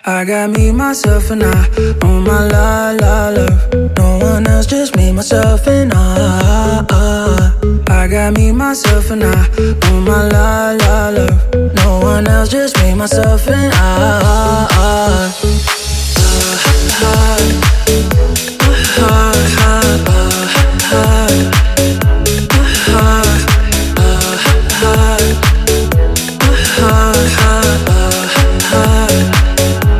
I got me, myself, and I. Oh my la la love. No one else, just me, myself, and I. I got me, myself, and I. Oh my la la love. No one else, just me, myself, and I.